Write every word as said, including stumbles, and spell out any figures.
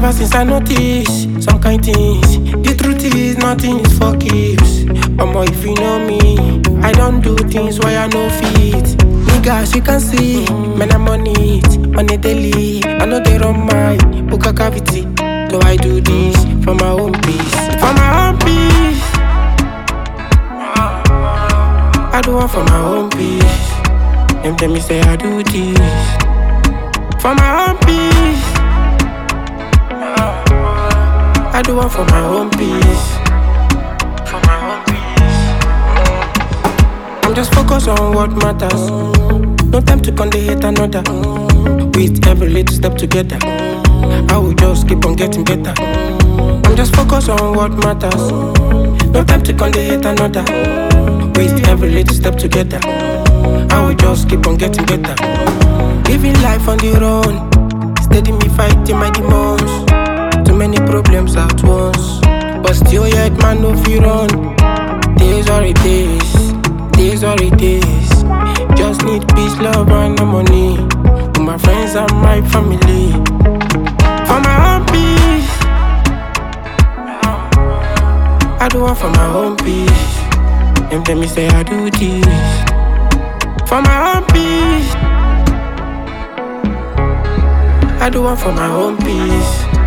Ever since I noticed some kind things, the truth is nothing is for keeps. Omo, if you know me, I don't do things why I no fit. Niggas, you can see, man, I'm on it, on a daily. I know they run my book cavity. So I do this for my own peace, for my own peace. I do it for my own peace. Them tell me say I do this for my own peace. I do it for my own peace. For my own peace. I'm just focused on what matters. No time to con dey hate another. With every little step together, I will just keep on getting better. I'm just focused on what matters. No time to con dey hate another. With every little step together, I will just keep on getting better. Living life on the run, steady me fighting my demons. Too many problems at once, but still yet man no fear run. Days are it days, days are it days. Just need peace, love and no money. With my friends and my family. For my own peace, I do it for my own peace. Them tell me say I do this for my own peace. I do it for my own peace.